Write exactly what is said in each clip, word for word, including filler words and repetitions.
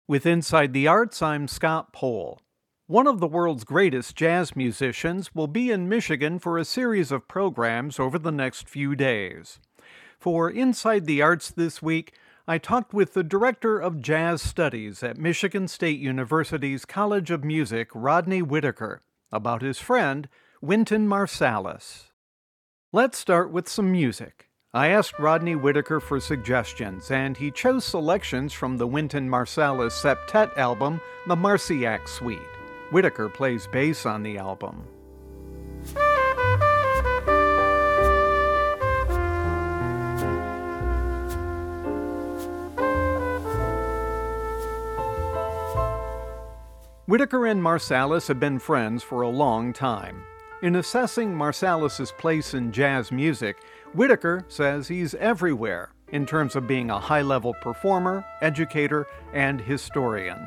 With Inside the Arts, I'm Scott Pohl. One of the world's greatest jazz musicians will be in Michigan for a series of programs over the next few days. For Inside the Arts this week, I talked with the Director of Jazz Studies at Michigan State University's College of Music, Rodney Whitaker, about his friend, Wynton Marsalis. Let's start with some music. I asked Rodney Whitaker for suggestions, and he chose selections from the Wynton Marsalis septet album, The Marciac Suite. Whitaker plays bass on the album. Whitaker and Marsalis have been friends for a long time. In assessing Marsalis's place in jazz music, Whitaker says he's everywhere in terms of being a high-level performer, educator, and historian.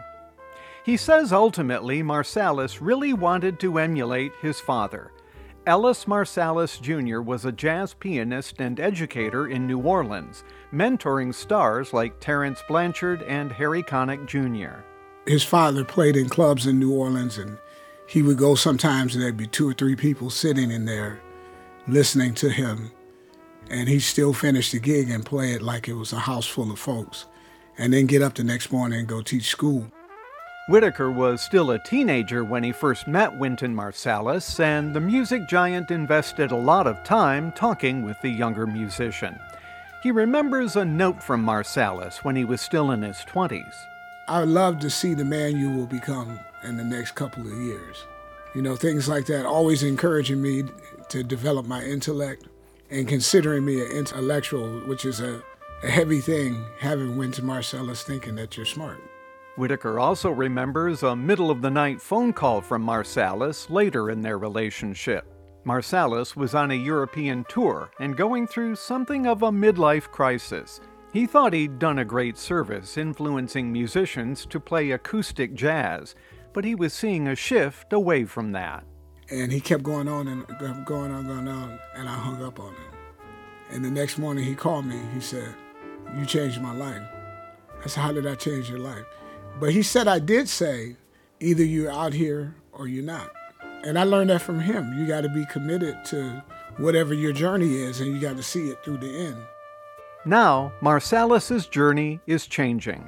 He says ultimately Marsalis really wanted to emulate his father. Ellis Marsalis Junior was a jazz pianist and educator in New Orleans, mentoring stars like Terence Blanchard and Harry Connick Junior His father played in clubs in New Orleans, and he would go sometimes and there'd be two or three people sitting in there listening to him. And he'd still finish the gig and play it like it was a house full of folks, and then get up the next morning and go teach school. Whitaker was still a teenager when he first met Wynton Marsalis, and the music giant invested a lot of time talking with the younger musician. He remembers a note from Marsalis when he was still in his twenties. I would love to see the man you will become in the next couple of years. You know, things like that, always encouraging me to develop my intellect and considering me an intellectual, which is a, a heavy thing, having Wynton Marsalis thinking that you're smart. Whitaker also remembers a middle-of-the-night phone call from Marsalis later in their relationship. Marsalis was on a European tour and going through something of a midlife crisis. He thought he'd done a great service influencing musicians to play acoustic jazz, but he was seeing a shift away from that. And he kept going on and going on, going on, and I hung up on him. And the next morning he called me. He said, "You changed my life." I said, "How did I change your life?" But he said I did say, either you're out here or you're not. And I learned that from him. You got to be committed to whatever your journey is, and you got to see it through the end. Now, Marsalis's journey is changing.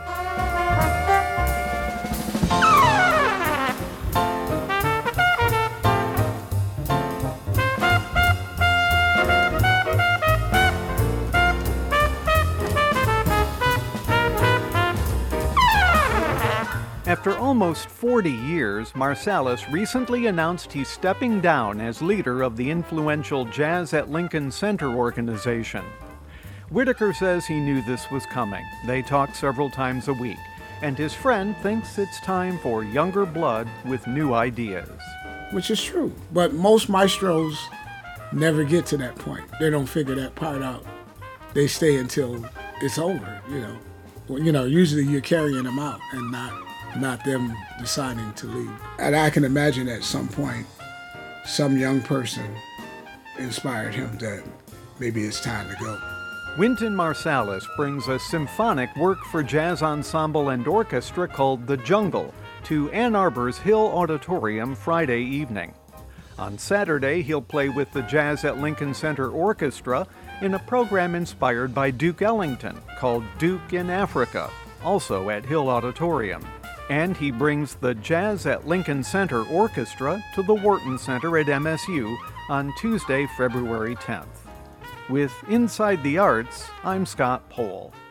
After almost forty years, Marsalis recently announced he's stepping down as leader of the influential Jazz at Lincoln Center organization. Whitaker says he knew this was coming. They talk several times a week, and his friend thinks it's time for younger blood with new ideas. Which is true, but most maestros never get to that point. They don't figure that part out. They stay until it's over, you know. Well, you know, usually you're carrying them out and not not them deciding to leave. And I can imagine at some point, some young person inspired him that maybe it's time to go. Wynton Marsalis brings a symphonic work for jazz ensemble and orchestra called The Jungle to Ann Arbor's Hill Auditorium Friday evening. On Saturday, he'll play with the Jazz at Lincoln Center Orchestra in a program inspired by Duke Ellington called Duke in Africa, also at Hill Auditorium. And he brings the Jazz at Lincoln Center Orchestra to the Wharton Center at M S U on Tuesday, February tenth. With Inside the Arts, I'm Scott Pohl.